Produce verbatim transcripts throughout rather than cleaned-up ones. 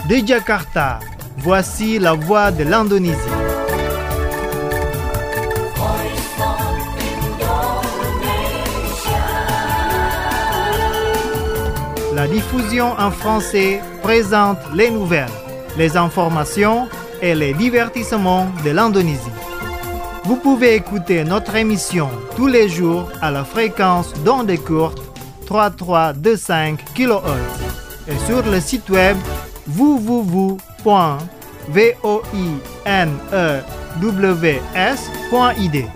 De Jakarta, voici la voix de l'Indonésie. La diffusion en français présente les nouvelles, les informations et les divertissements de l'Indonésie. Vous pouvez écouter notre émission tous les jours à la fréquence d'onde courte trois mille trois cent vingt-cinq kilohertz et sur le site web w w w point voinews point i d.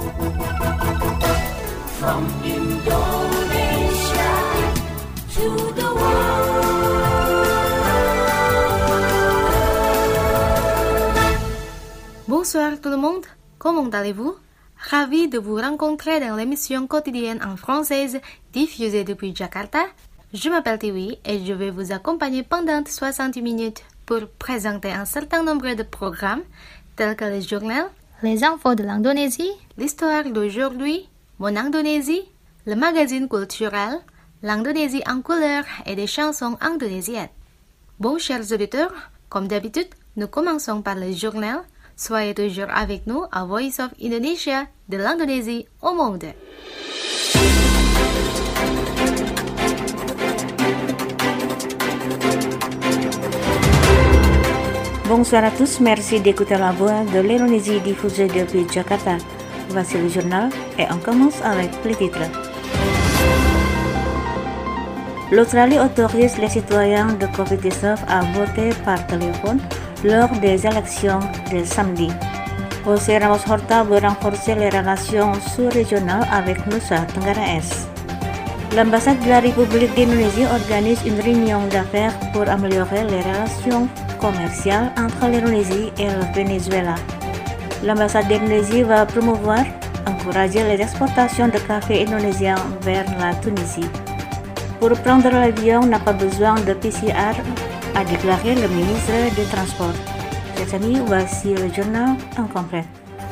From Indonesia to the Bonsoir tout le monde, comment allez-vous? Ravi de vous rencontrer dans l'émission quotidienne en française diffusée depuis Jakarta. Je m'appelle Tiwi et je vais vous accompagner pendant soixante minutes pour présenter un certain nombre de programmes tels que le journal, les infos de l'Indonésie, l'histoire d'aujourd'hui, mon Indonésie, le magazine culturel, l'Indonésie en couleur et des chansons indonésiennes. Bon, chers auditeurs, comme d'habitude, nous commençons par le journal. Soyez toujours avec nous à Voice of Indonesia, de l'Indonésie au monde. Bonsoir à tous, merci d'écouter la voix de l'Indonésie diffusée depuis Jakarta. Voici le journal et on commence avec les titres. L'Australie autorise les citoyens de covid dix-neuf à voter par téléphone lors des élections de samedi. José Ramos Horta veut renforcer les relations sous-régionales avec Nusa Tenggara Est. L'ambassade de la République d'Indonésie organise une réunion d'affaires pour améliorer les relations commerciales entre l'Indonésie et le Venezuela. L'ambassade d'Indonésie va promouvoir, encourager les exportations de café indonésien vers la Tunisie. Pour prendre l'avion, on n'a pas besoin de P C R, a déclaré le ministre des Transports. Chers amis, voici le journal en complet.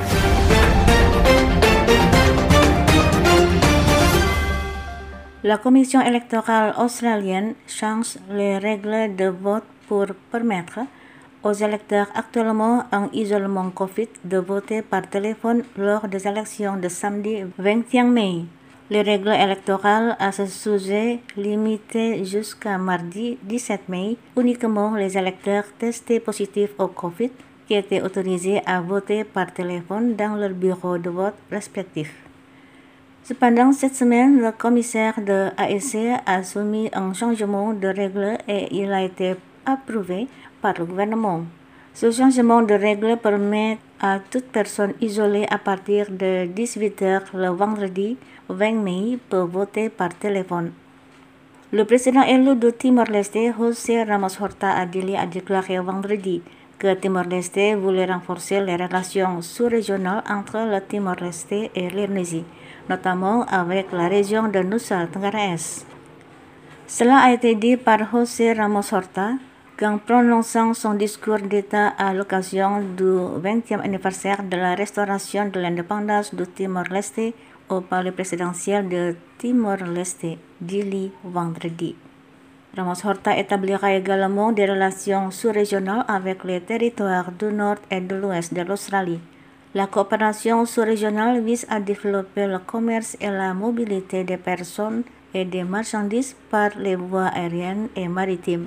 La commission électorale australienne change les règles de vote pour permettre aux électeurs actuellement en isolement Covid de voter par téléphone lors des élections de samedi vingt et un mai. Les règles électorales à ce sujet limitées jusqu'à mardi dix-sept mai uniquement les électeurs testés positifs au Covid qui étaient autorisés à voter par téléphone dans leur bureau de vote respectif. Cependant, cette semaine, le commissaire de A E C a soumis un changement de règles et il a été approuvé par le gouvernement. Ce changement de règles permet à toute personne isolée à partir de dix-huit heures le vendredi vingt mai peut voter par téléphone. Le président élu de Timor-Leste, José Ramos Horta Adili, a déclaré vendredi que Timor-Leste voulait renforcer les relations sous-régionales entre le Timor-Leste et l'Indonésie, notamment avec la région de Nusa Tenggara Est. Cela a été dit par José Ramos Horta en prononçant son discours d'État à l'occasion du vingtième anniversaire de la restauration de l'indépendance du Timor-Leste au palais présidentiel de Timor-Leste, Dili, vendredi. Ramos Horta établira également des relations sous-régionales avec les territoires du nord et de l'ouest de l'Australie. La coopération sous-régionale vise à développer le commerce et la mobilité des personnes et des marchandises par les voies aériennes et maritimes.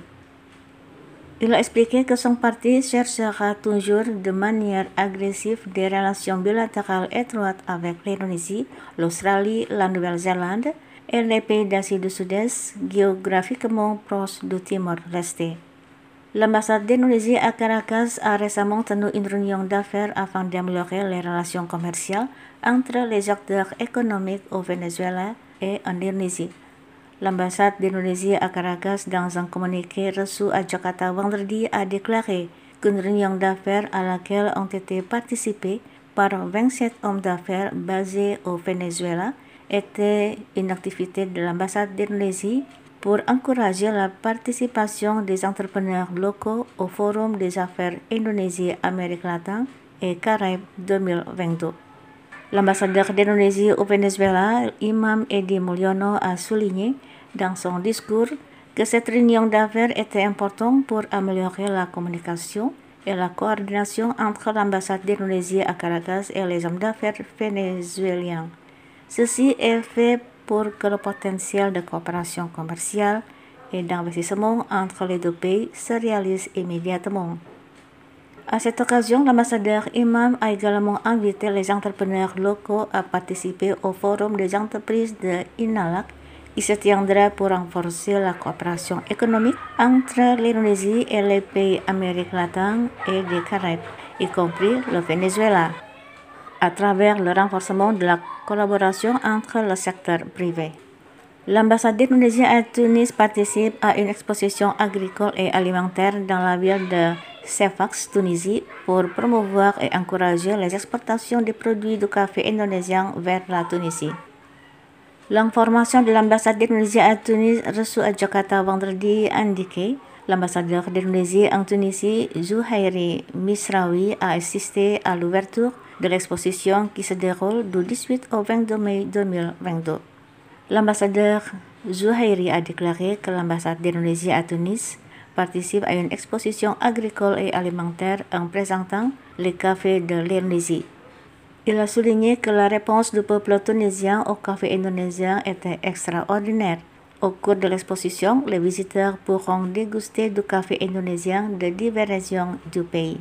Il a expliqué que son parti cherchera toujours de manière agressive des relations bilatérales étroites avec l'Indonésie, l'Australie, la Nouvelle-Zélande et les pays d'Asie du Sud-Est, géographiquement proches du Timor-Leste. L'ambassade d'Indonésie à Caracas a récemment tenu une réunion d'affaires afin d'améliorer les relations commerciales entre les acteurs économiques au Venezuela et en Indonésie. L'ambassade d'Indonésie à Caracas, dans un communiqué reçu à Jakarta vendredi, a déclaré qu'une réunion d'affaires à laquelle ont été participés par vingt-sept hommes d'affaires basés au Venezuela était une activité de l'ambassade d'Indonésie pour encourager la participation des entrepreneurs locaux au Forum des affaires Indonésie-Amérique latine et Caraïbes deux mille vingt-deux. L'ambassadeur d'Indonésie au Venezuela, Imam Edi Mulyono, a souligné dans son discours que cette réunion d'affaires était importante pour améliorer la communication et la coordination entre l'ambassade d'Indonésie à Caracas et les hommes d'affaires vénézuéliens. Ceci est fait pour que le potentiel de coopération commerciale et d'investissement entre les deux pays se réalise immédiatement. À cette occasion, l'ambassadeur Imam a également invité les entrepreneurs locaux à participer au forum des entreprises de INALAC qui se tiendra pour renforcer la coopération économique entre l'Indonésie et les pays d'Amérique latine et des Caraïbes, y compris le Venezuela, à travers le renforcement de la collaboration entre le secteur privé. L'ambassade d'Indonésie à Tunis participe à une exposition agricole et alimentaire dans la ville de Sfax, Tunisie, pour promouvoir et encourager les exportations des produits du café indonésien vers la Tunisie. L'information de l'ambassade d'Indonésie à Tunis reçue à Jakarta vendredi indiquait l'ambassadeur d'Indonésie en Tunisie, Zuhairi Misrawi, a assisté à l'ouverture de l'exposition qui se déroule du dix-huit au vingt-deux mai deux mille vingt-deux. L'ambassadeur Zuhairi a déclaré que l'ambassade d'Indonésie à Tunis participe à une exposition agricole et alimentaire en présentant les cafés de l'Indonésie. Il a souligné que la réponse du peuple tunisien au café indonésien était extraordinaire. Au cours de l'exposition, les visiteurs pourront déguster du café indonésien de diverses régions du pays.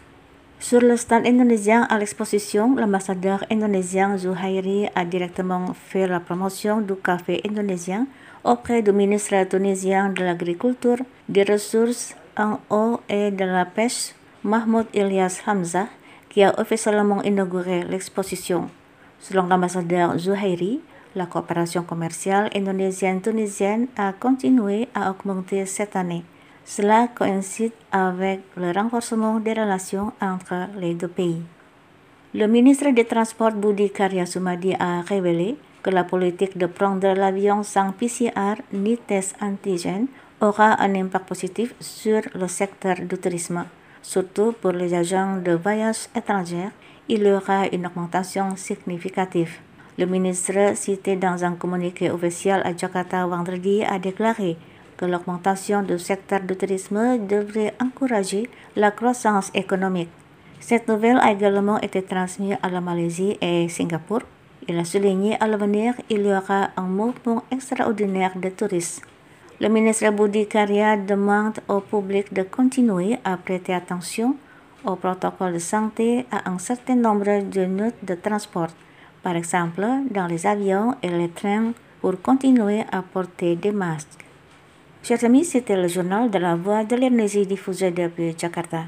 Sur le stand indonésien à l'exposition, l'ambassadeur indonésien Zuhairi a directement fait la promotion du café indonésien auprès du ministre tunisien de l'Agriculture, des Ressources en eau et de la Pêche, Mahmoud Ilyas Hamzah, qui a officiellement inauguré l'exposition. Selon l'ambassadeur Zuhairi, la coopération commerciale indonésienne-tunisienne a continué à augmenter cette année. Cela coïncide avec le renforcement des relations entre les deux pays. Le ministre des Transports Budi Karya Sumadi a révélé que la politique de prendre l'avion sans P C R ni test antigène aura un impact positif sur le secteur du tourisme. Surtout pour les agents de voyage étrangers, il y aura une augmentation significative. Le ministre, cité dans un communiqué officiel à Jakarta vendredi, a déclaré que l'augmentation du secteur du tourisme devrait encourager la croissance économique. Cette nouvelle a également été transmise à la Malaisie et Singapour. Il a souligné à l'avenir il y aura un mouvement extraordinaire de touristes. Le ministre Budi Karya demande au public de continuer à prêter attention au protocole de santé à un certain nombre de modes de transport, par exemple dans les avions et les trains, pour continuer à porter des masques. Chers amis, c'était le journal de la Voix de l'Indonésie diffusé depuis Jakarta.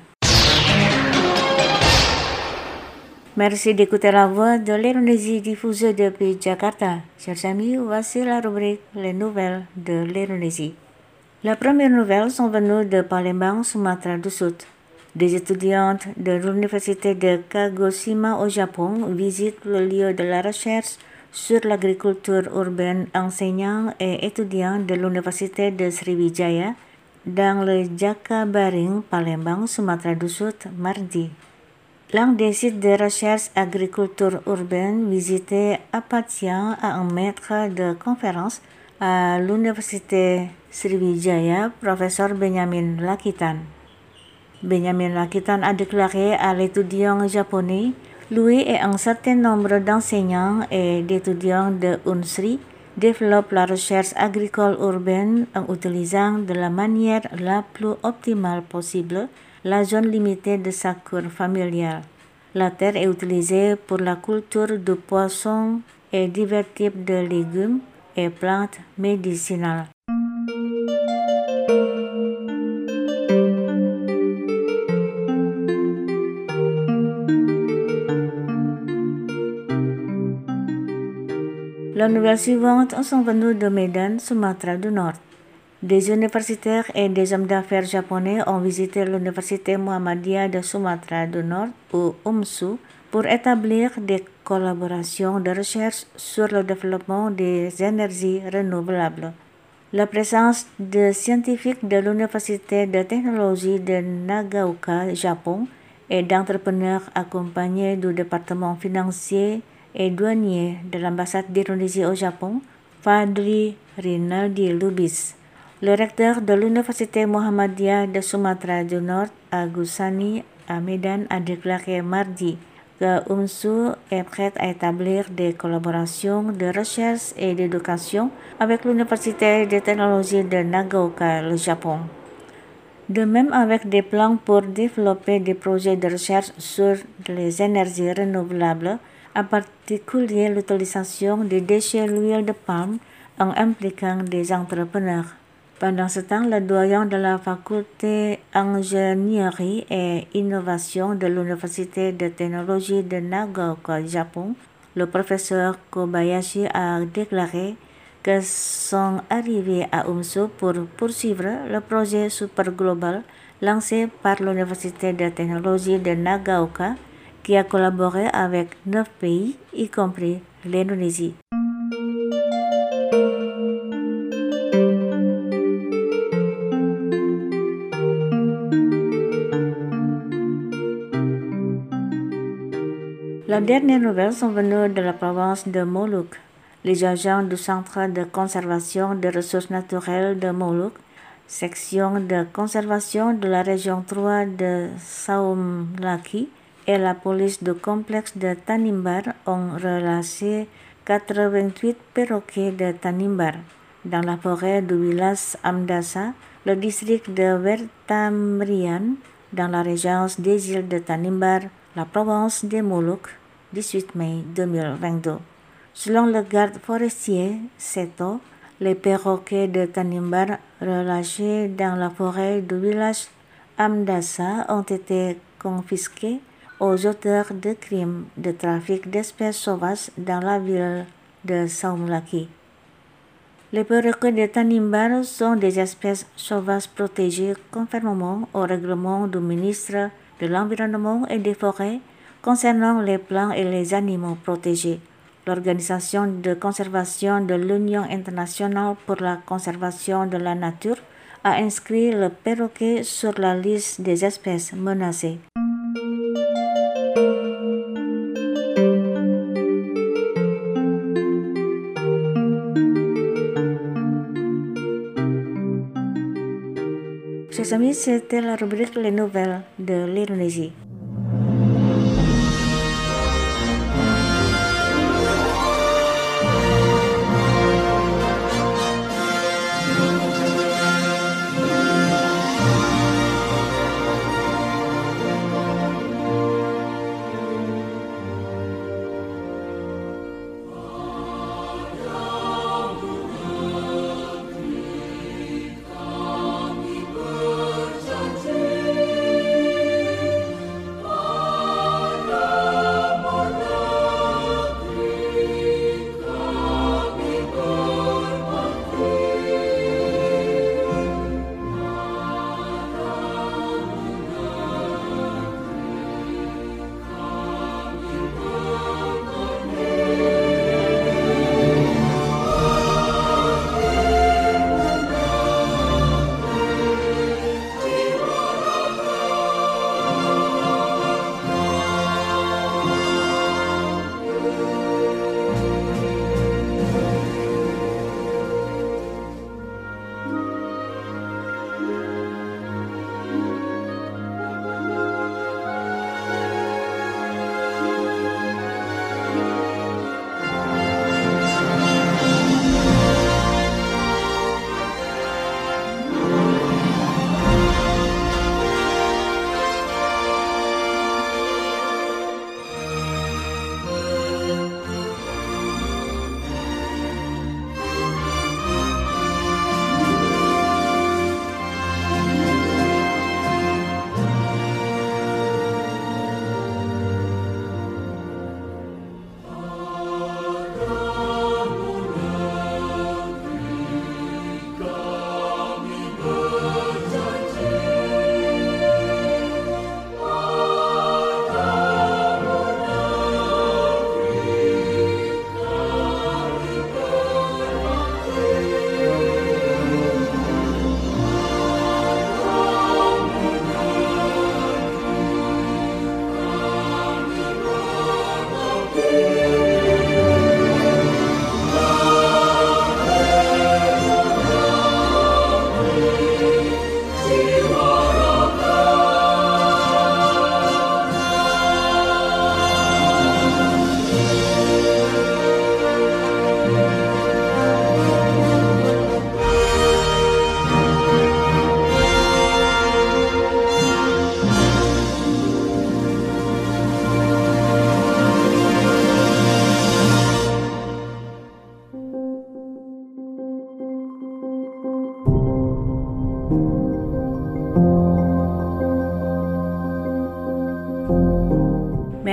Merci d'écouter la Voix de l'Indonésie diffusée depuis Jakarta. Chers amis, voici la rubrique Les nouvelles de l'Indonésie. Les premières nouvelles sont venues de Palembang, Sumatra du Sud. Des étudiantes de l'université de Kagoshima au Japon visitent le lieu de la recherche sur l'agriculture urbaine. Enseignants et étudiants de l'université de Sriwijaya dans le Jakabaring, Palembang, Sumatra du Sud, mardi. L'un des sites de recherche agriculture urbaine visités appartient à un maître de conférence à l'université Sriwijaya, professeur Benjamin Lakitan. Benjamin Lakitan a déclaré à l'étudiant japonais: lui et un certain nombre d'enseignants et d'étudiants de UNSRI développent la recherche agricole urbaine en utilisant de la manière la plus optimale possible la zone limitée de sa cour familiale. La terre est utilisée pour la culture de poissons et divers types de légumes et plantes médicinales. Les nouvelles suivantes sont venues de Medan, Sumatra du Nord. Des universitaires et des hommes d'affaires japonais ont visité l'université Muhammadiyah de Sumatra du Nord, ou UMSU, pour établir des collaborations de recherche sur le développement des énergies renouvelables. La présence de scientifiques de l'université de technologie de Nagaoka, Japon, et d'entrepreneurs accompagnés du département financier et douanier de l'ambassade d'Indonésie au Japon, Fadli Rinaldi Lubis, Le recteur de l'Université Muhammadiyah de Sumatra du Nord, Agus Sani, à Medan, a déclaré mardi que U M S U est prête à établir des collaborations de recherche et d'éducation avec l'Université de technologie de Nagaoka, le Japon. De même avec des plans pour développer des projets de recherche sur les énergies renouvelables, en particulier l'utilisation des déchets d'huile de palme en impliquant des entrepreneurs. Pendant ce temps, le doyen de la faculté ingénierie et innovation de l'Université de technologie de Nagaoka, Japon, le professeur Kobayashi a déclaré que sont arrivés à U M S U pour poursuivre le projet super global lancé par l'Université de technologie de Nagaoka, qui a collaboré avec neuf pays, y compris l'Indonésie. Les dernières nouvelles sont venues de la province de Moluques. Les agents du Centre de conservation des ressources naturelles de Moluques, section de conservation de la région trois de Saumlaki, et la police du complexe de Tanimbar ont relâché quatre-vingt-huit perroquets de Tanimbar dans la forêt du village Amdasa, le district de Wertamrian, dans la région des îles de Tanimbar, la province des Moluques, dix-huit mai deux mille vingt-deux. Selon le garde forestier Seto, les perroquets de Tanimbar relâchés dans la forêt du village Amdasa ont été confisqués aux auteurs de crimes de trafic d'espèces sauvages dans la ville de Saumlaki. Les perroquets de Tanimbar sont des espèces sauvages protégées conformément au règlement du ministre de l'Environnement et des Forêts concernant les plantes et les animaux protégés. L'Organisation de conservation de l'Union internationale pour la conservation de la nature a inscrit le perroquet sur la liste des espèces menacées. Chers amis, c'était la rubrique Les Nouvelles de l'Indonésie.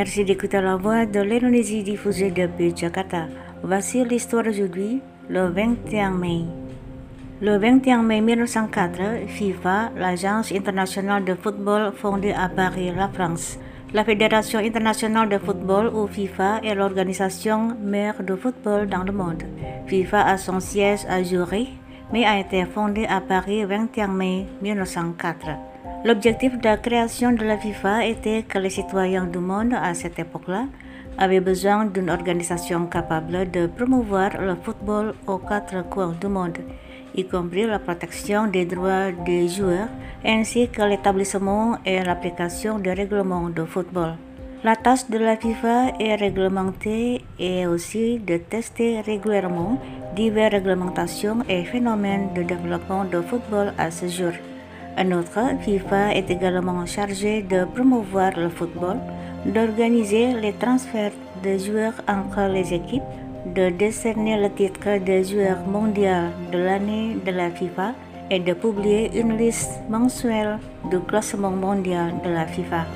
Merci d'écouter la voix de l'Indonésie diffusée depuis Jakarta. Voici l'histoire d'aujourd'hui, le vingt et un mai. Le vingt et un mai mille neuf cent quatre, FIFA, l'agence internationale de football fondée à Paris, la France. La Fédération internationale de football ou FIFA est l'organisation mère de football dans le monde. FIFA a son siège à Zurich, mais a été fondée à Paris le vingt et un mai mille neuf cent quatre. L'objectif de la création de la FIFA était que les citoyens du monde à cette époque-là avaient besoin d'une organisation capable de promouvoir le football aux quatre coins du monde, y compris la protection des droits des joueurs, ainsi que l'établissement et l'application des règlements de football. La tâche de la FIFA est réglementée et aussi de tester régulièrement diverses réglementations et phénomènes de développement de football à ce jour. En outre, FIFA est également chargée de promouvoir le football, d'organiser les transferts de joueurs entre les équipes, de décerner le titre de joueur mondial de l'année de la FIFA et de publier une liste mensuelle du classement mondial de la FIFA.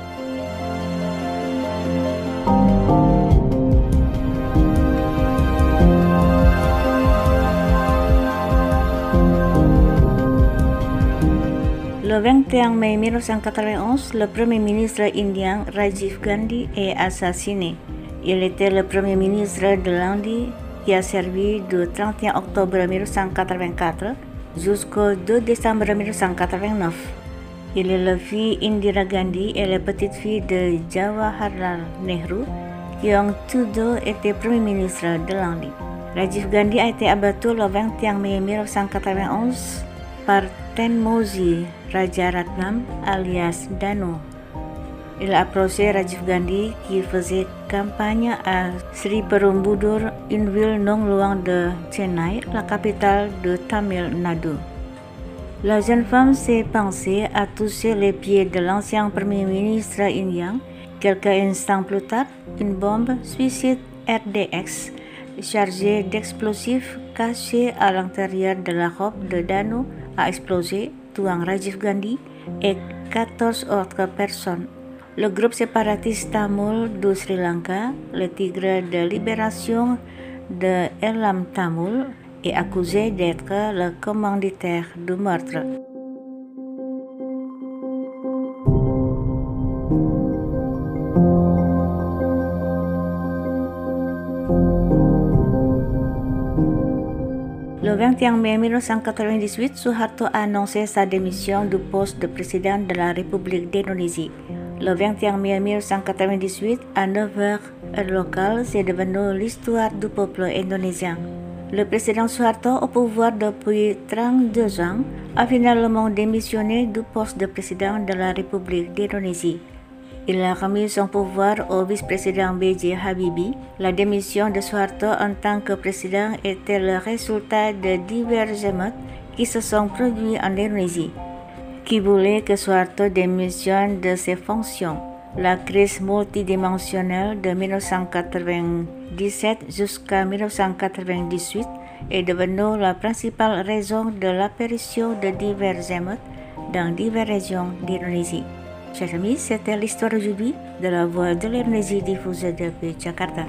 Le vingt et un mai mille neuf cent quatre-vingt-onze, le premier ministre indien Rajiv Gandhi est assassiné. Il était le premier ministre de l'Inde qui a servi du trente et un octobre mille neuf cent quatre-vingt-quatre jusqu'au deux décembre mille neuf cent quatre-vingt-neuf. Il est le fils d'Indira Gandhi et la petite-fille de Jawaharlal Nehru, qui ont tous deux été premiers ministres de l'Inde. Rajiv Gandhi a été abattu le vingt et un mai mille neuf cent quatre-vingt-onze par Tengmozi Rajaratnam alias Danu. Il a approché Rajiv Gandhi qui faisait campagne à Sri Perumbudur, une ville non loin de Chennai, la capitale de Tamil Nadu. La jeune femme s'est pensée à toucher les pieds de l'ancien premier ministre indien. Quelques instants plus tard, une bombe suicide R D X chargée d'explosifs cachés à l'intérieur de la robe de Danu a explosé, tuant Rajiv Gandhi et quatorze autres personnes. Le groupe séparatiste Tamil du Sri Lanka, le Tigre de libération de Elam Tamil, est accusé d'être le commanditaire du meurtre. Le vingt et un mai mille neuf cent quatre-vingt-dix-huit, Suharto a annoncé sa démission du poste de président de la République d'Indonésie. Le vingt et un mai mille neuf cent quatre-vingt-dix-huit, à neuf heures heure locale, c'est devenu l'histoire du peuple indonésien. Le président Suharto, au pouvoir depuis trente-deux ans, a finalement démissionné du poste de président de la République d'Indonésie. Il a remis son pouvoir au vice-président B J Habibie. La démission de Suharto en tant que président était le résultat de divers émeutes qui se sont produits en Indonésie, qui voulaient que Suharto démissionne de ses fonctions. La crise multidimensionnelle de mille neuf cent quatre-vingt-dix-sept jusqu'à mille neuf cent quatre-vingt-dix-huit est devenue la principale raison de l'apparition de diverses émeutes dans diverses régions d'Indonésie. Chers amis, c'était l'histoire aujourd'hui de la voix de l'Indonésie diffusée depuis Jakarta.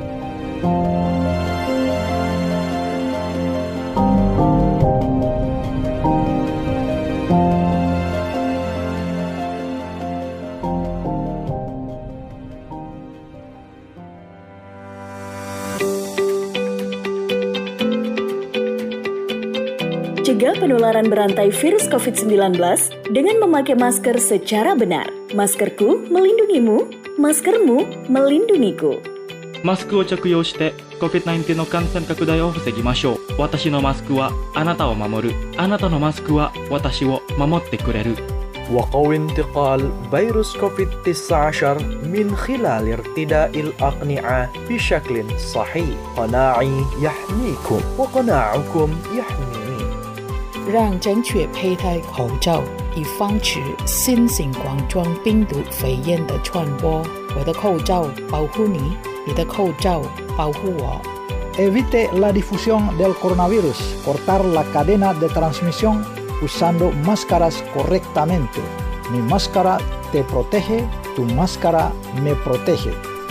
Cegah penularan berantai virus covid sembilan belas dengan memakai masker secara benar. Maskerku melindungimu, maskermu melindungiku. マスクを着用して コビッドナインティーン の感染拡大を防ぎましょう。私のマスクはあなたを守る。あなたのマスクは私を守ってくれる。 وقوي انتقال فيروس كوفيد تسعة عشر من خلال ارتداء الأقنعة بشكل صحيح. قناعي يحميكم وقناعكم يحميني. 让正确佩戴口罩，以防止新型冠状病毒肺炎的传播。我的口罩保护你，你的口罩保护我。 Evite la difusión del coronavirus. Cortar la cadena de transmisión usando máscaras correctamente. Mi máscara te protege, tu máscara me protege.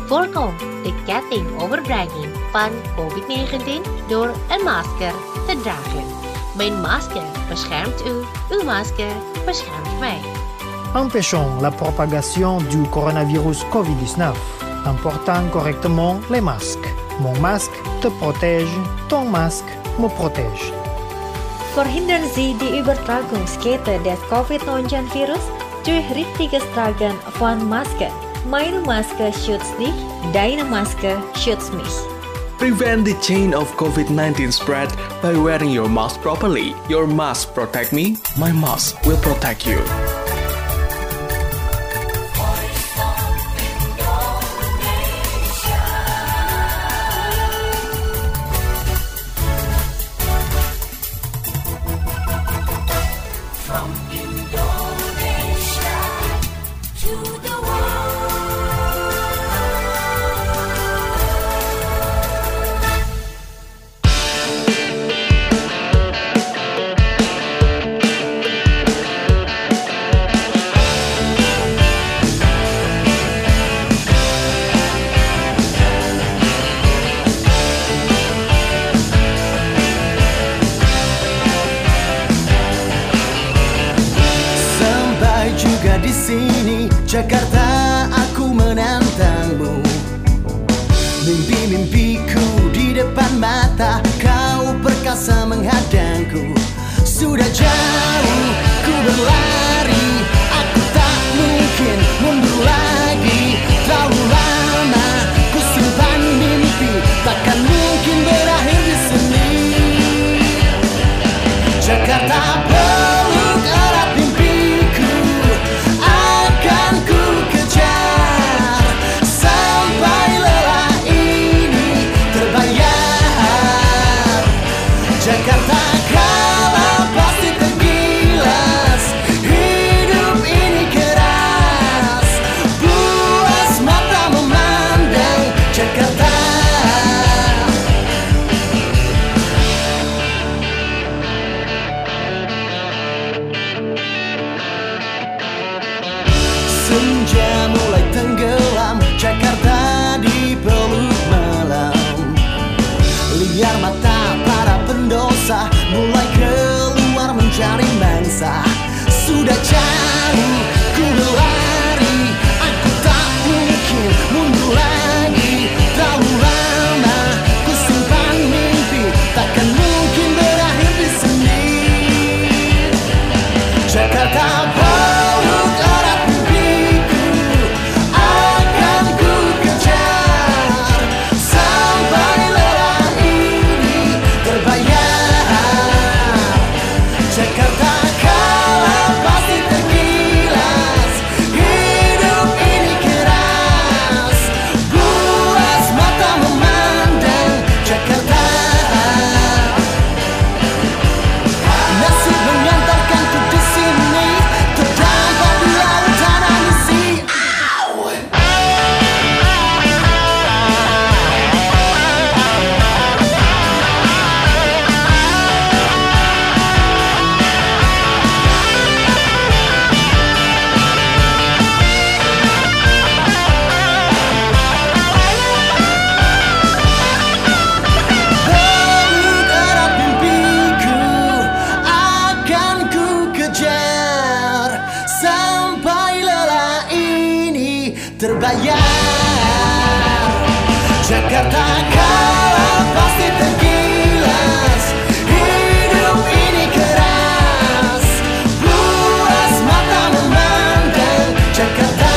Voorkom de ketting overbrenging van covid negentien door een masker te dragen. Mijn masker beschermt u, uw masker beschermt mij. Empêchons la propagation du coronavirus covid dix-neuf en portant correctement les masques. Mon masque te protège, ton masque me protège. Verhindern Sie die Übertragungskette des covid neunzehn virus durch richtiges Tragen von Maske. Meine Maske schützt dich, deine Maske schützt mich. Prevent the chain of covid nineteen spread by wearing your mask properly. Your mask protect me, my mask will protect you. Jakarta, aku menantangmu. Mimpi-mimpiku di depan mata, kau perkasa menghadangku. Sudah jauh ku berlari, aku tak mungkin mundur lagi. Terlalu lama ku simpan mimpi, takkan mungkin berakhir di sini. Jakarta peluk erat mimpiku, akan ku kejar sampai lelah ini terbayar. Jakarta kala pasti tergilas, hidup ini keras, puas mata memandang Jakarta. Senja mulai tenggelam, Jakarta dipeluk malam. Liar mata para pendosa mulai keluar mencari mangsa. Sudah jauh ku berlari, aku tak mungkin mundur lagi. Terlalu lama ku simpan mimpi, takkan mungkin berakhir di sini. Jakarta peluk erat mimpiku, akan ku kejar sampai lelah ini terbayar. Jakarta kala pasti tergilas, hidup ini keras, puas mata memandang Jakarta. Nasib mengantarkanku di sini, terdampar di lautan ambisi. Peluk erat mimpiku, akan ku kejar sampai lelah ini terbayar. Jakarta kala pasti tergilas, hidup ini keras, puas mata memandang Jakarta.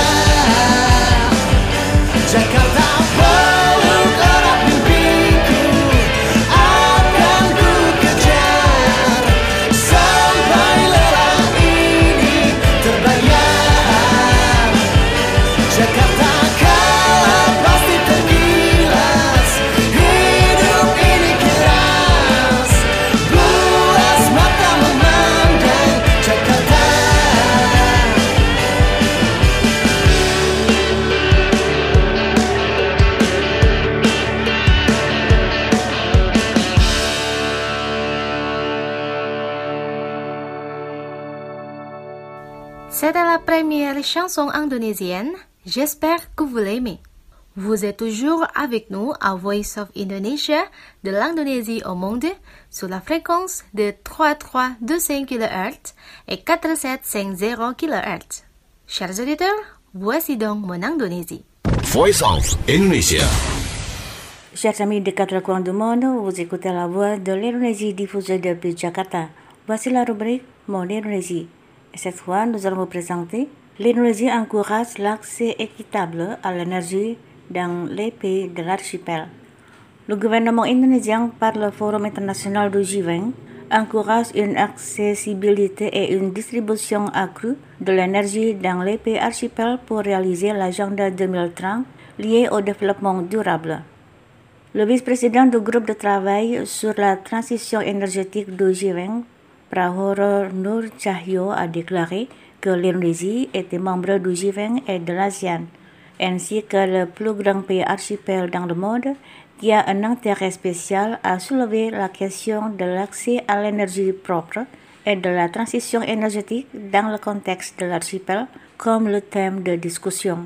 Jakarta peluk erat mimpiku, akan ku kejar sampai lelah ini terbayar. Jakarta kala pasti tergilas, hidup ini keras, puas mata memandang Jakarta. C'était la première chanson indonésienne, J'espère que vous l'aimez. Vous êtes toujours avec nous à Voice of Indonesia de l'Indonésie au monde sur la fréquence de trois trois deux cinq kilohertz et quatre sept cinq zéro kilohertz. Chers auditeurs, voici donc mon Indonésie. Voice of Indonesia. Chers amis de quatre coins du monde, vous écoutez la voix de l'Indonésie diffusée depuis Jakarta. Voici la rubrique Mon Indonésie. Et cette fois, nous allons vous présenter l'Indonésie encourage l'accès équitable à l'énergie dans les pays de l'archipel. Le gouvernement indonésien, par le Forum international du G vingt, encourage une accessibilité et une distribution accrue de l'énergie dans les pays archipels pour réaliser l'agenda deux mille trente liée au développement durable. Le vice-président du groupe de travail sur la transition énergétique du G vingt, Prahono Nurcahyo, a déclaré que l'Indonésie était membre du G vingt et de l'ASEAN, ainsi que le plus grand pays archipel dans le monde, qui a un intérêt spécial à soulever la question de l'accès à l'énergie propre et de la transition énergétique dans le contexte de l'archipel comme le thème de discussion.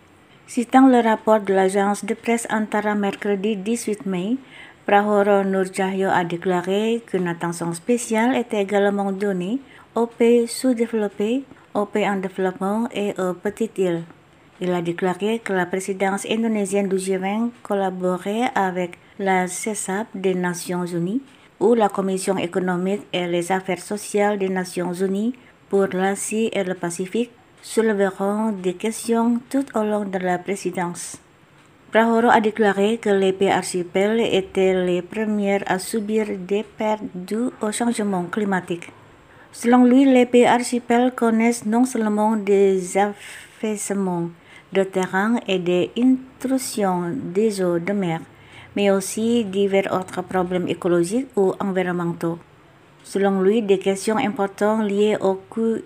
Citant le rapport de l'agence de presse Antara mercredi dix-huit mai, Prahono Nurcahyo a déclaré qu'une attention spéciale est également donnée aux pays sous-développés, aux pays en développement et aux petites îles. Il a déclaré que la présidence indonésienne du G vingt collaborait avec la C E S A P des Nations Unies ou la Commission économique et les affaires sociales des Nations Unies pour l'Asie et le Pacifique soulèveront des questions tout au long de la présidence. Prahono a déclaré que les pays archipels étaient les premiers à subir des pertes dues au changement climatique. Selon lui, les pays archipels connaissent non seulement des affaissements de terrain et des intrusions des eaux de mer, mais aussi divers autres problèmes écologiques ou environnementaux. Selon lui, des questions importantes liées au coût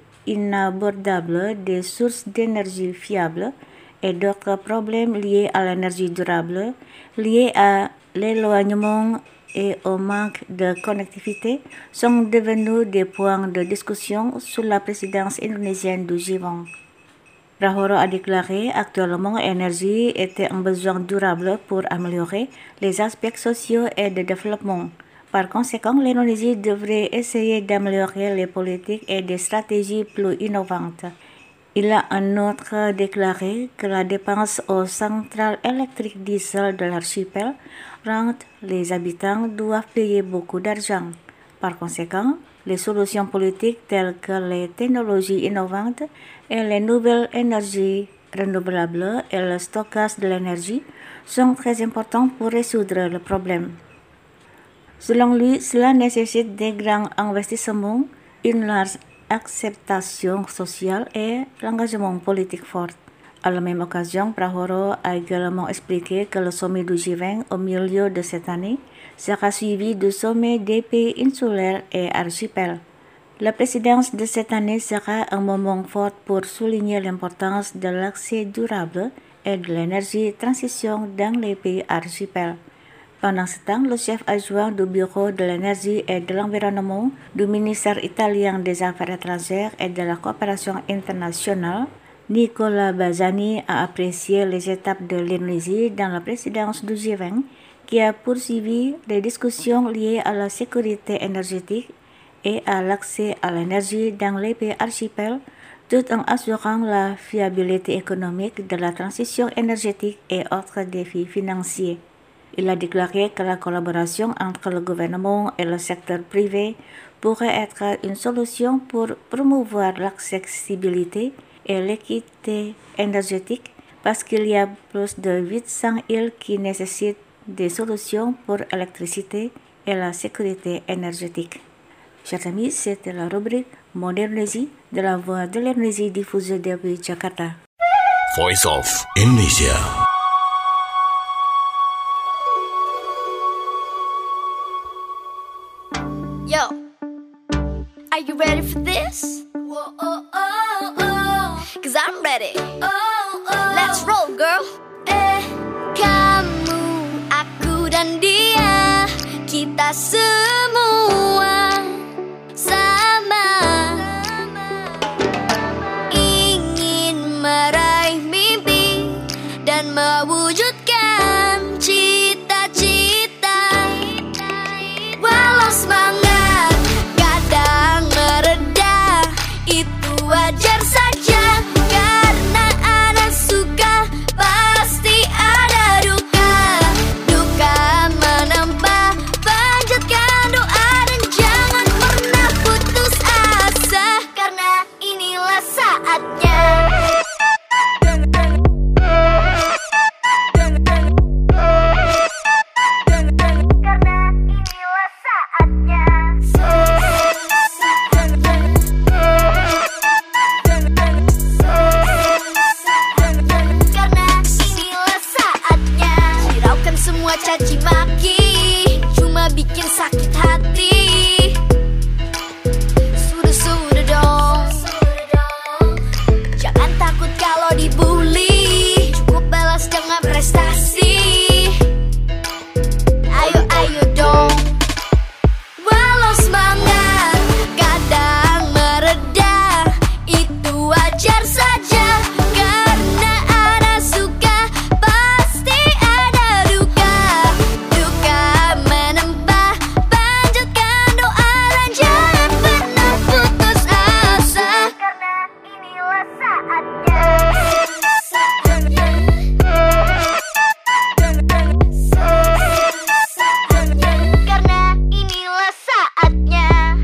inabordable des sources d'énergie fiables et d'autres problèmes liés à l'énergie durable, liés à l'éloignement et au manque de connectivité sont devenus des points de discussion sous la présidence indonésienne du G vingt. Prahono a déclaré actuellement l'énergie était un besoin durable pour améliorer les aspects sociaux et de développement. Par conséquent, l'Indonésie devrait essayer d'améliorer les politiques et des stratégies plus innovantes. Il a en outre déclaré que la dépense aux centrales électriques diesel de l'archipel rend les habitants doivent payer beaucoup d'argent. Par conséquent, les solutions politiques telles que les technologies innovantes et les nouvelles énergies renouvelables et le stockage de l'énergie sont très importants pour résoudre le problème. Selon lui, cela nécessite des grands investissements, une large acceptation sociale et l'engagement politique fort. À la même occasion, Prahono a également expliqué que le sommet du G vingt au milieu de cette année sera suivi du sommet des pays insulaires et archipels. La présidence de cette année sera un moment fort pour souligner l'importance de l'accès durable et de l'énergie transition dans les pays archipels. Pendant ce temps, le chef adjoint du Bureau de l'énergie et de l'environnement du ministère italien des Affaires étrangères et de la coopération internationale, Nicola Bazzani, a apprécié les étapes de l'Indonésie dans la présidence du G vingt, qui a poursuivi les discussions liées à la sécurité énergétique et à l'accès à l'énergie dans les pays archipels, tout en assurant la fiabilité économique de la transition énergétique et autres défis financiers. Il a déclaré que la collaboration entre le gouvernement et le secteur privé pourrait être une solution pour promouvoir l'accessibilité et l'équité énergétique parce qu'il y a plus de huit cents îles qui nécessitent des solutions pour l'électricité et la sécurité énergétique. Chers amis, c'était la rubrique Mon Indonésie de la voix de l'Indonésie diffusée depuis Jakarta. Voice of Indonesia. Yo, are you ready for this? Whoa, oh, oh, oh. Cause I'm ready. Oh, oh. Let's roll, girl. Eh, kamu, aku dan dia, kita semua sama. Ingin meraih mimpi dan mewujudkan semua caci maki cuma bikin sakit hati. Sudah-sudah dong, jangan takut kalau dibully, cukup balas dengan prestasi. Ayo, ayo dong. Walau semangat kadang mereda, itu wajar saja. Karena ada suka, pasti ada duka. Duka menempah, panjatkan doa dan jangan pernah putus asa. Karena inilah saatnya. Karena inilah saatnya.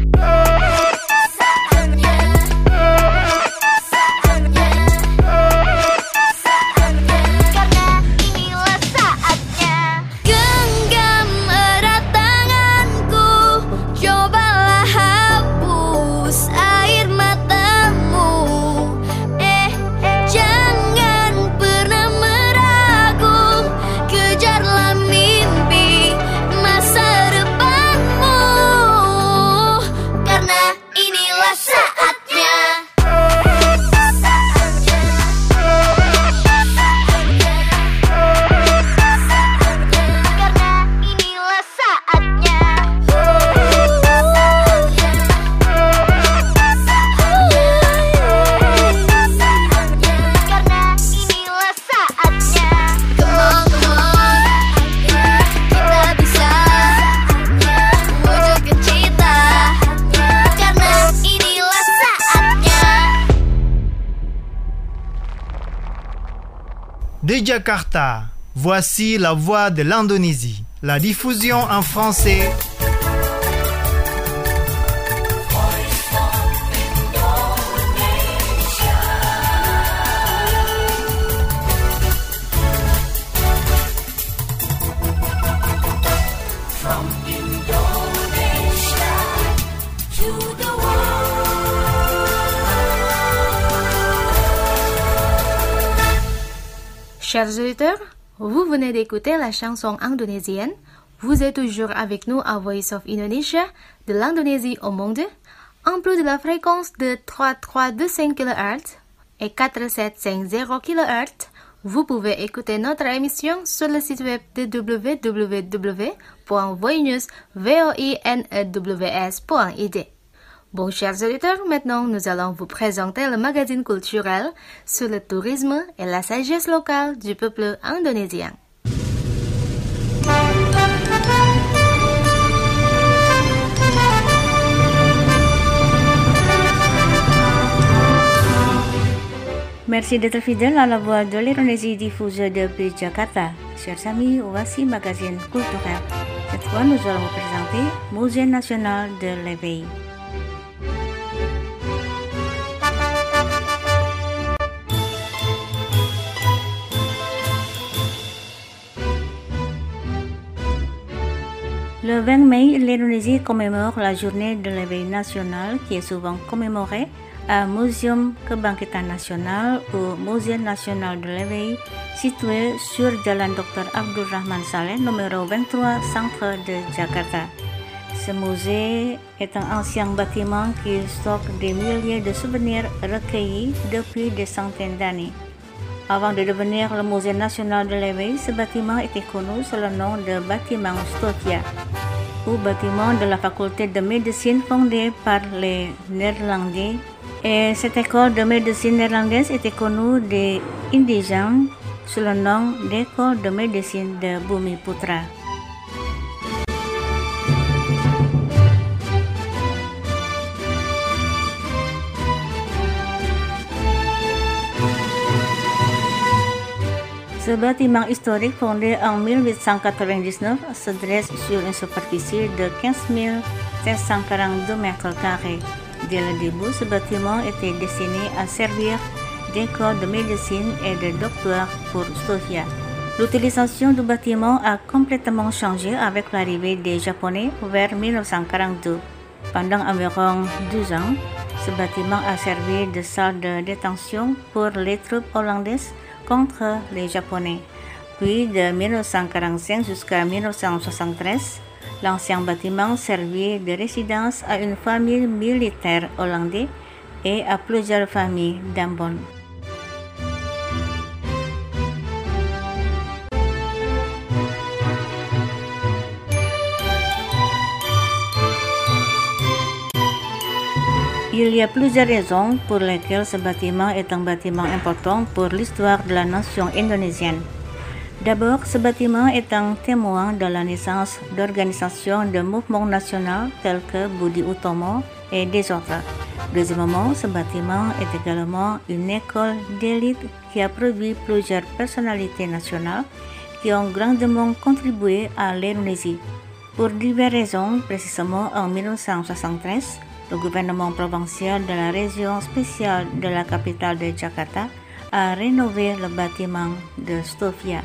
Karena inilah saatnya. Genggam erat tanganku, cobalah hapus air matamu. Eh, jangan pernah meragu, kejarlah mimpi masa depanmu. Karena inilah saatnya. Karena inilah saatnya. Karena inilah saatnya. Come on, come on, kita bisa wujudkan cita. Karena inilah saatnya. De Jakarta, voici la voix de l'Indonésie. La diffusion en français. From Indonesia to the Chers auditeurs, vous venez d'écouter la chanson indonésienne. Vous êtes toujours avec nous à Voice of Indonesia, de l'Indonésie au monde. En plus de la fréquence de trois mille trois cent vingt-cinq kilohertz et quatre mille sept cent cinquante kilohertz, vous pouvez écouter notre émission sur le site web de w w w point voinews point i d. Bon, chers auditeurs, maintenant nous allons vous présenter le magazine culturel sur le tourisme et la sagesse locale du peuple indonésien. Merci d'être fidèle à la voix de l'Indonésie diffusée depuis Jakarta. Chers amis, voici magazine culturel. Cette fois, nous allons vous présenter Musée national de l'éveil. Le vingt mai, l'Indonésie commémore la journée de l'éveil national qui est souvent commémorée à Museum Kebangkitan Nasional ou Musée national de l'éveil situé sur Jalan docteur Abdul Rahman Saleh numéro vingt-trois centre de Jakarta. Ce musée est un ancien bâtiment qui stocke des milliers de souvenirs recueillis depuis des centaines d'années. Avant de devenir le Musée national de l'éveil, ce bâtiment était connu sous le nom de bâtiment Stothia, ou bâtiment de la faculté de médecine fondée par les Néerlandais. Et cette école de médecine néerlandaise était connue des indigènes sous le nom d'école de médecine de Bumiputra. Ce bâtiment historique fondé en mille huit cent quatre-vingt-dix-neuf se dresse sur une superficie de quinze mille sept cent quarante-deux mètres carrés. Dès le début, ce bâtiment était destiné à servir d'école de médecine et de doctorat pour Stothia. L'utilisation du bâtiment a complètement changé avec l'arrivée des Japonais vers mille neuf cent quarante-deux. Pendant environ douze ans, ce bâtiment a servi de salle de détention pour les troupes hollandaises contre les Japonais. Puis de mille neuf cent quarante-cinq jusqu'à mille neuf cent soixante-treize, l'ancien bâtiment servit de résidence à une famille militaire hollandaise et à plusieurs familles d'Ambon. Il y a plusieurs raisons pour lesquelles ce bâtiment est un bâtiment important pour l'histoire de la nation indonésienne. D'abord, ce bâtiment est un témoin de la naissance d'organisations de mouvements nationaux tels que Budi Utomo et des autres. Deuxièmement, ce bâtiment est également une école d'élite qui a produit plusieurs personnalités nationales qui ont grandement contribué à l'Indonésie. Pour diverses raisons, précisément en mille neuf cent soixante-treize, le gouvernement provincial de la région spéciale de la capitale de Jakarta a rénové le bâtiment de Stovia.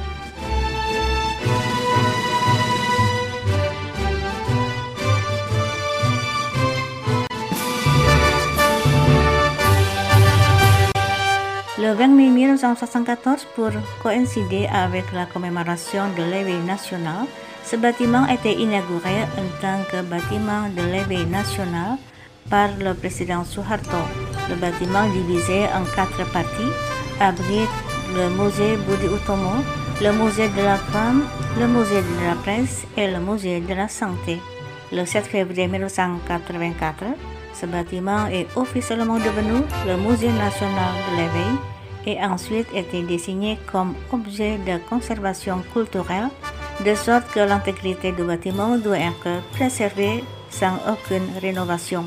Le vingt mai mille neuf cent soixante-quatorze, pour coïncider avec la commémoration de l'éveil national, ce bâtiment a été inauguré en tant que bâtiment de l'éveil national par le président Suharto. Le bâtiment, divisé en quatre parties, abrite le musée Budi Utomo, le musée de la femme, le musée de la presse et le musée de la santé. Le sept février mille neuf cent quatre-vingt-quatre, ce bâtiment est officiellement devenu le musée national de l'éveil et ensuite été désigné comme objet de conservation culturelle, de sorte que l'intégrité du bâtiment doit être préservée sans aucune rénovation.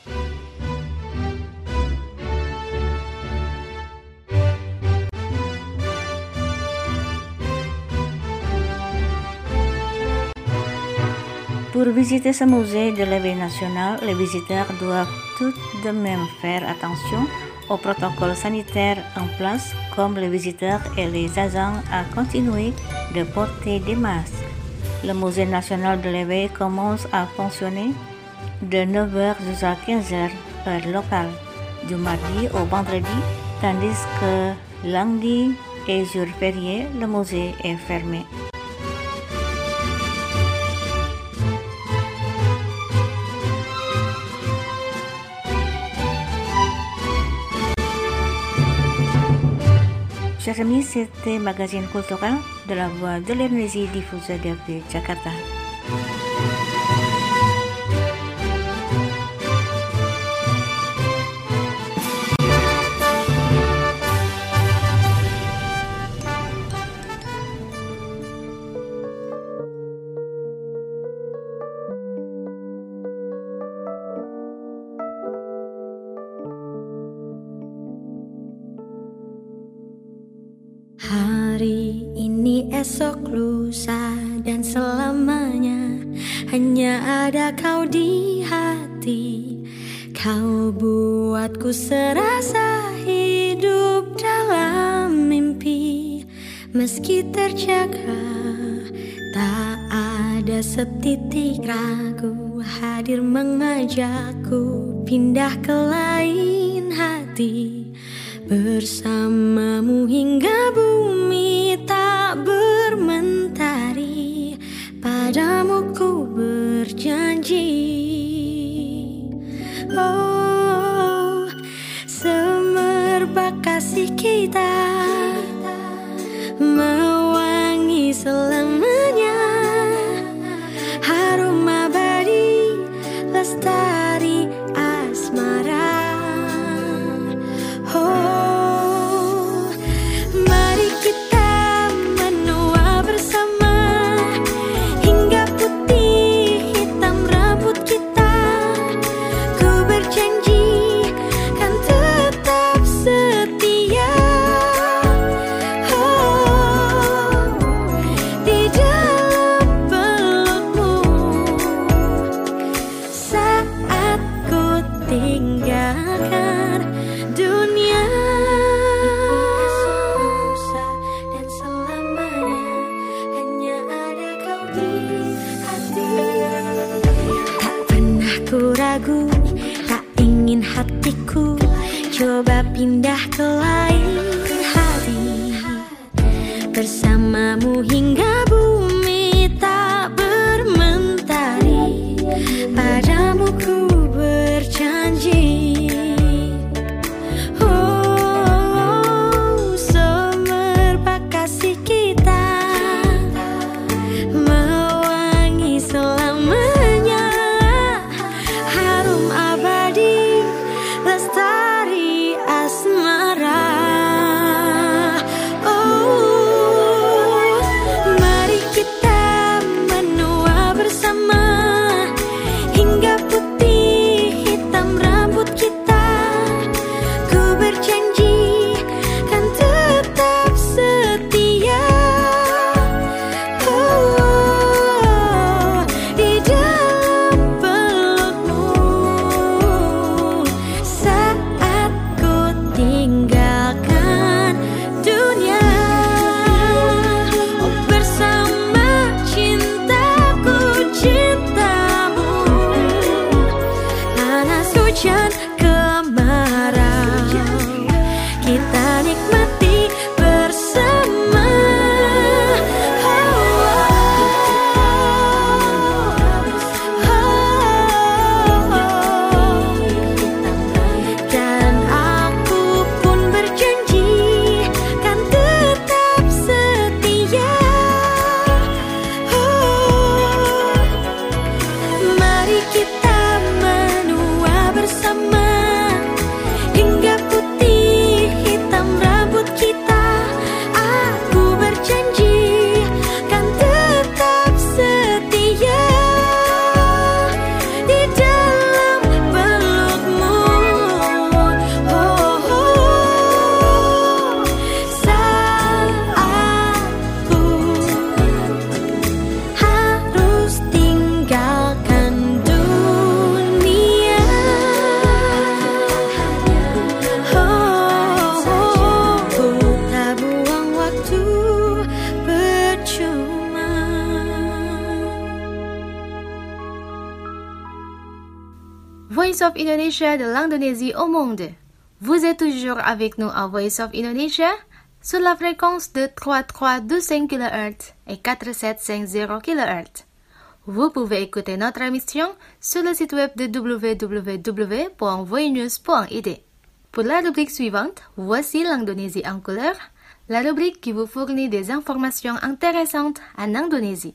Pour visiter ce musée de l'éveil national, les visiteurs doivent tout de même faire attention aux protocoles sanitaires en place, comme les visiteurs et les agents à continuer de porter des masques. Le musée national de l'éveil commence à fonctionner de neuf heures jusqu'à quinze heures heure locale, du mardi au vendredi, tandis que lundi et jour férié, le musée est fermé. Chers amis, c'était Magazine culturel de la Voix de l'Indonésie diffusé depuis Jakarta. Hari ini, esok, lusa, dan selamanya hanya ada kau di hati. Kau buatku serasa hidup dalam mimpi. Meski terjaga, tak ada setitik ragu. Hadir mengajakku pindah ke lain hati. Bersamamu hingga bumi tak bermentari. Padamu ku berjanji. Oh, semerbak kasih kita mewangi selamanya. Harum abadi lestari asmara. Oh, mari kita menua bersama hingga putih hitam rambut kita. Ku berjanji kan tetap setia. Oh, di dalam pelukmu saat ku tinggalkan dunia. Dan selamanya hanya ada kau di hati. Tak pernah ku ragu, tak ingin hatiku coba pindah ke lain hati. bersamamu hingga bumi tak bermentari. Padamu ku berjanji, oh, semerbak kasih kita mewangi selamanya, harum abadi, lestari asmara. Oh, mari kita menua bersama hingga putih hitam rambut kita. Ku berjanji kan tetap setia, oh, di dalam pelukmu saat ku tinggalkan dunia. Oh, bersama cintaku, cintamu, panas hujan kemarau, kita nikmati bersama. Dan aku pun berjanji kan tetap setia. Mari kita menua bersama hingga putih hitam rambut kita. Aku berjanji kan tetap setia di dalam pelukmu. Oh, oh, saat ku harus tinggalkan dunia. Oh, oh, tak buang waktu percuma. Voice of Indonesia de l'Indonésie au monde. Vous êtes toujours avec nous à Voice of Indonesia sur la fréquence de trente-trois virgule douze kilohertz et quarante-sept virgule cinquante kilohertz. Vous pouvez écouter notre émission sur le site web de w w w point voinews point i d. Pour la rubrique suivante, voici l'Indonésie en couleur, la rubrique qui vous fournit des informations intéressantes en Indonésie.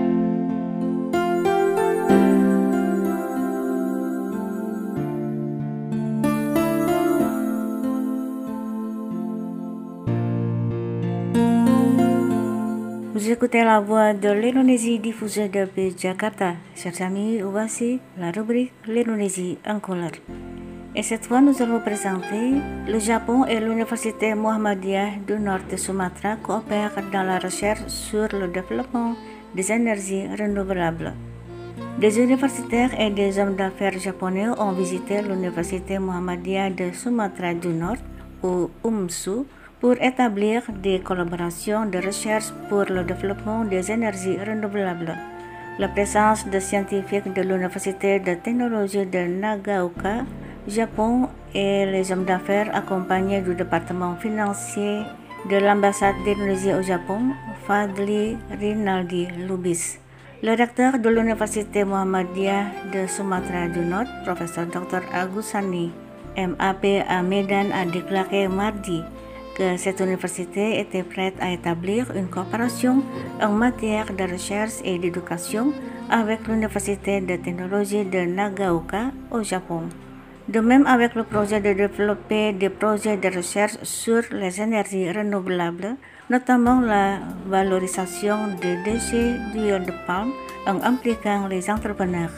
Vous écoutez la voix de l'Indonésie diffusée depuis Jakarta. Chers amis, voici la rubrique l'Indonésie en couleur. Et cette fois, nous allons présenter le Japon et l'Université Muhammadiyah du Nord de Sumatra coopèrent dans la recherche sur le développement des énergies renouvelables. Des universitaires et des hommes d'affaires japonais ont visité l'Université Muhammadiyah de Sumatra du Nord, ou U M S U, pour établir des collaborations de recherche pour le développement des énergies renouvelables. La présence de scientifiques de l'Université de technologie de Nagaoka, Japon, et les hommes d'affaires accompagnés du département financier de l'ambassade d'Indonésie au Japon, Fadli Rinaldi Lubis. Le recteur de l'Université Muhammadiyah de Sumatra du Nord, professeur docteur Agusani M A P à Medan, a déclaré mardi que cette université était prête à établir une coopération en matière de recherche et d'éducation avec l'Université de technologie de Nagaoka au Japon. De même avec le projet de développer des projets de recherche sur les énergies renouvelables, notamment la valorisation des déchets d'huile de palme en impliquant les entrepreneurs.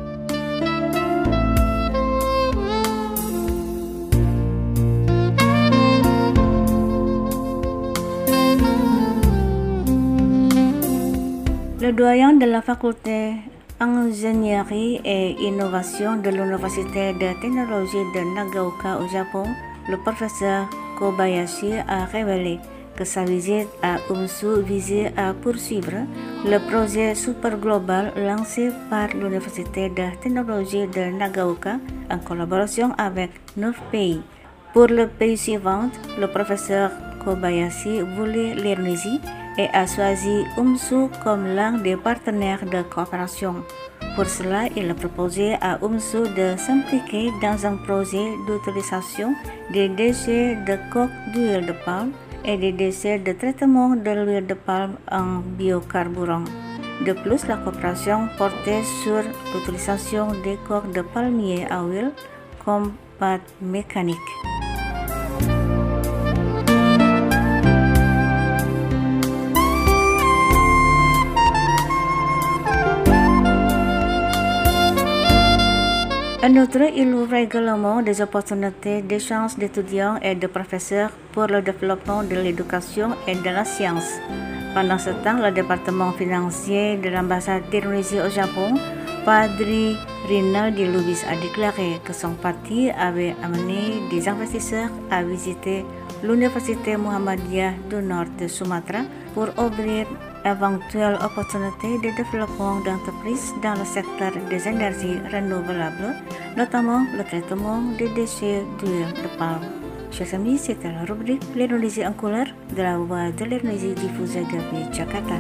Le doyen de la faculté ingénierie et innovation de l'Université de technologie de Nagaoka au Japon, le professeur Kobayashi a révélé que sa visite à U M S U visait à poursuivre le projet super global lancé par l'Université de technologie de Nagaoka en collaboration avec neuf pays. Pour le pays suivant, le professeur Kobayashi voulait l'Indonésie et a choisi UMSU comme l'un des partenaires de coopération. Pour cela, il a proposé à UMSU de s'impliquer dans un projet d'utilisation des déchets de coque d'huile de palme et des déchets de traitement de l'huile de palme en biocarburant. De plus, la coopération portait sur l'utilisation des coques de palmier à huile comme pâte mécanique. Un autre, il ouvre également des opportunités d'échange d'étudiants et de professeurs pour le développement de l'éducation et de la science. Pendant ce temps, le département financier de l'ambassade d'Indonésie au Japon, Padri Rinaldi Lubis, a déclaré que son parti avait amené des investisseurs à visiter l'université Muhammadiyah du nord de Sumatra pour ouvrir éventuelles opportunités de développement d'entreprises dans le secteur des énergies renouvelables, notamment le traitement des déchets d'huile de palme. Chers amis, c'était la rubrique l'Indonésie en couleur de la voix de l'Indonésie diffusée depuis Jakarta.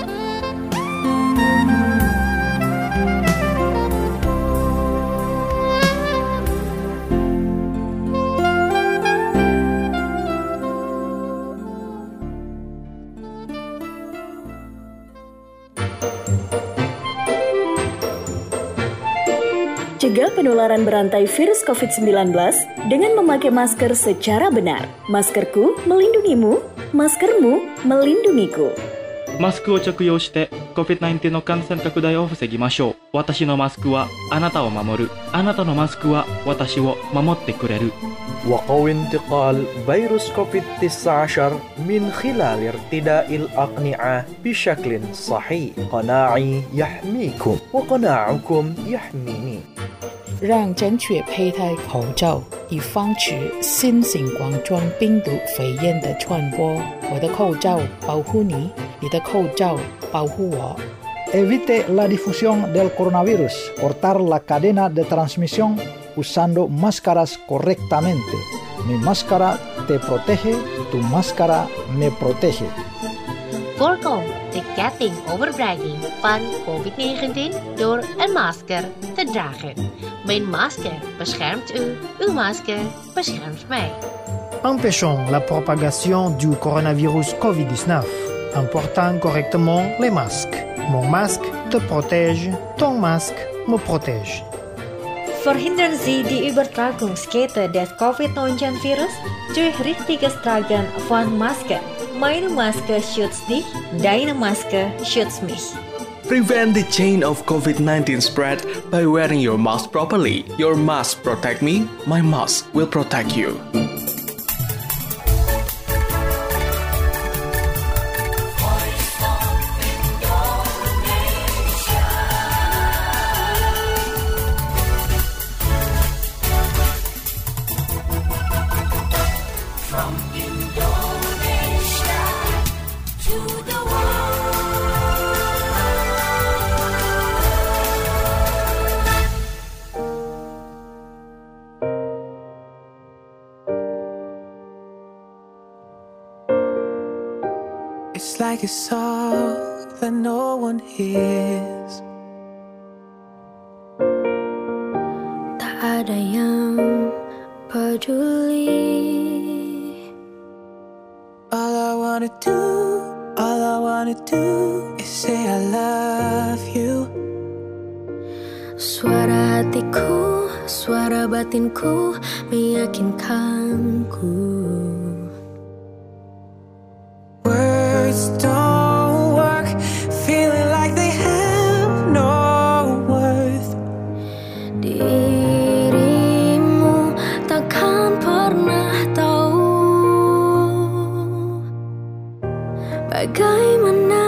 Cegah penularan berantai virus covid sembilan belas dengan memakai masker secara benar. Maskerku melindungimu, maskermu melindungiku. マスクを着用して コビッドナインティーン の感染拡大を防ぎましょう。私のマスクはあなたを守る。あなたのマスクは私を守ってくれる。 وقو انتقال فيروس كوفيد تسعة عشر من خلال ارتداء الأقنعة بشكل صحيح. قناعي يحميكم وقناعكم يحميني. 让正确佩戴口罩，以防止新型冠状病毒肺炎的传播。我的口罩保护你，你的口罩保护我。 Evite la difusión del coronavirus. Cortar la cadena de transmisión usando máscaras correctamente. Mi máscara te protege, tu máscara me protege. Voorkom de getting overbragging van covid negentien door een masker te dragen. Mijn masker beschermt u, uw masker beschermt mij. Empêchons la propagation du coronavirus covid dix-neuf en portant correctement les masques. Mon masque te protège, ton masque me protège. Verhindern Sie die Übertragungskette des covid neunzehn Virus durch richtiges Tragen von Maske. Meine Maske schützt dich, deine Maske schützt mich. Prevent the chain of covid nineteen spread by wearing your mask properly. Your mask protect me, my mask will protect you. It's like a song that no one hears. Tak ada yang peduli. All I wanna do, all I wanna do is say I love you. Suara hatiku, suara batinku meyakinkanku. Words don't work, feeling like they have no worth. Dirimu takkan pernah tahu bagaimana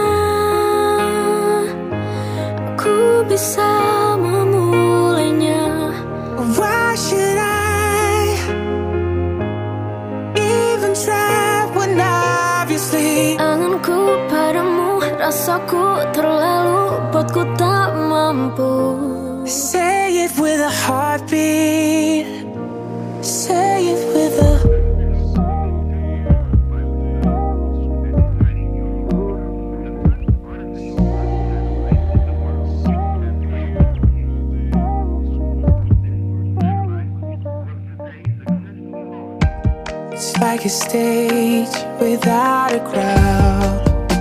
aku bisa memulainya. Why should I even try when obviously anganku padamu, rasaku terlalu buatku tak mampu. Say it with a heartbeat. Say it with a like a stage without a crowd.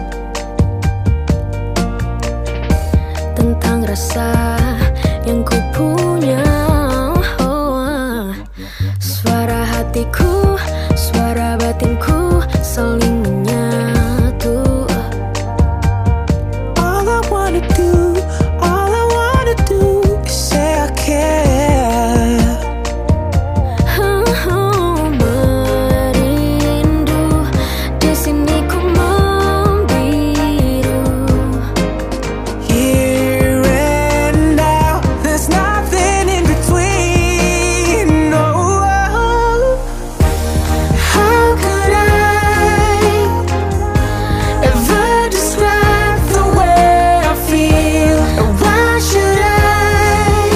Tentang rasa yang ku punya, oh, suara hatiku, suara batinku saling menyatu. All I wanna do, all I wanna do is say I care. Oh, merindu, di sini ku membiru. Here and now, there's nothing in between. No. How could I ever describe the way I feel? And why should I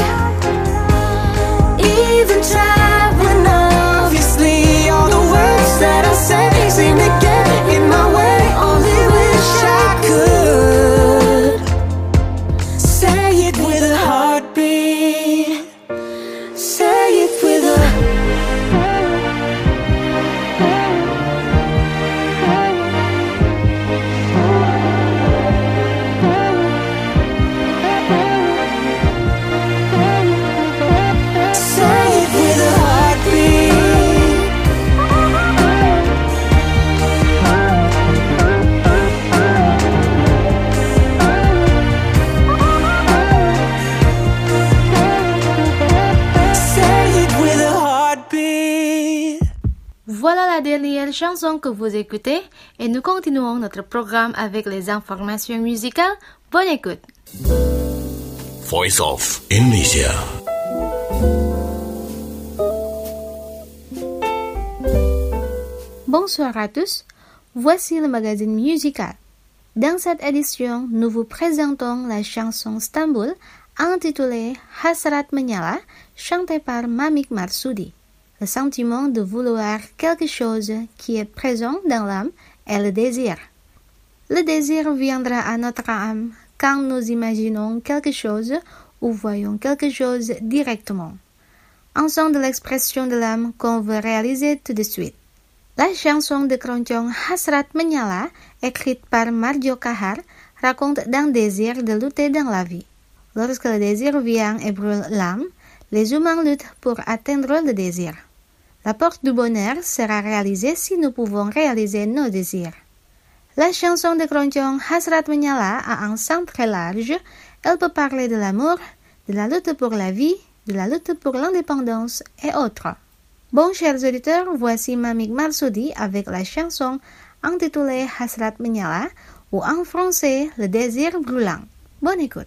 even try when obviously all the words that I say seem to get in my way? Only wish I could say it with a heartbeat. Say it with a say it with a heartbeat. Say it with a heartbeat. Voilà la dernière chanson que vous écoutez et nous continuons notre programme avec les informations musicales. Bonne écoute. Voice of Indonesia. Bonsoir à tous, voici le magazine musical. Dans cette édition, nous vous présentons la chanson Stambul intitulée Hasrat Menyala, chantée par Mamik Marsudi. Le sentiment de vouloir quelque chose qui est présent dans l'âme est le désir. Le désir viendra à notre âme quand nous imaginons quelque chose ou voyons quelque chose directement. Un son de l'expression de l'âme qu'on veut réaliser tout de suite. La chanson de Keroncong Hasrat Menyala, écrite par Marjo Kahar, raconte d'un désir de lutter dans la vie. Lorsque le désir vient et brûle l'âme, les humains luttent pour atteindre le désir. La porte du bonheur sera réalisée si nous pouvons réaliser nos désirs. La chanson de Keroncong Hasrat Menyala a un sens très large. Elle peut parler de l'amour, de la lutte pour la vie, de la lutte pour l'indépendance et autres. Bon, chers auditeurs, voici Mamik Marsudi avec la chanson intitulée Hasrat Menyala ou en français Le désir brûlant. Bonne écoute.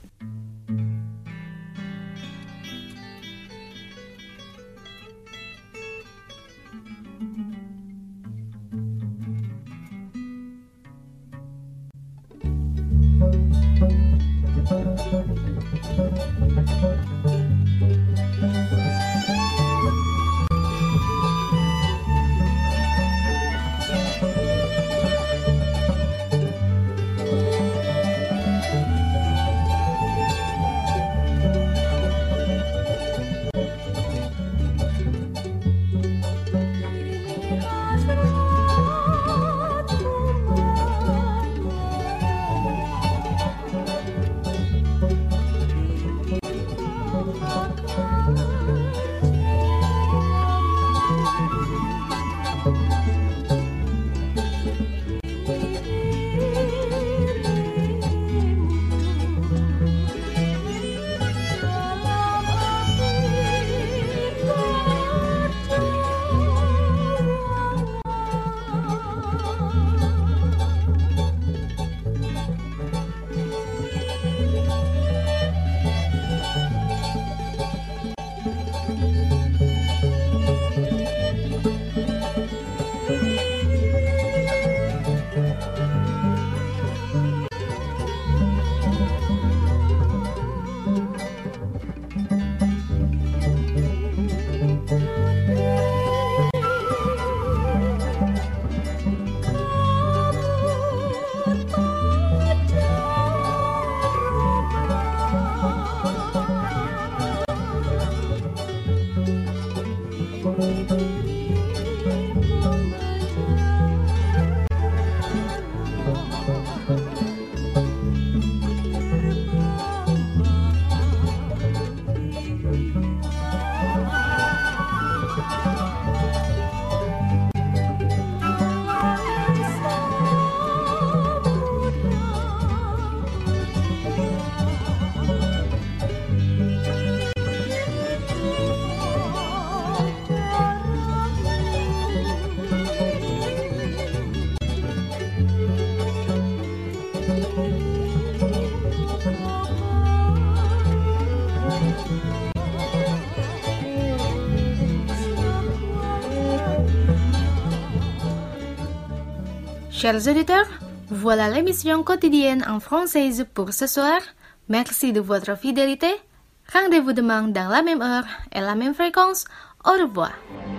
Chers auditeurs, voilà l'émission quotidienne en française pour ce soir. Merci de votre fidélité. Rendez-vous demain dans la même heure et la même fréquence. Au revoir.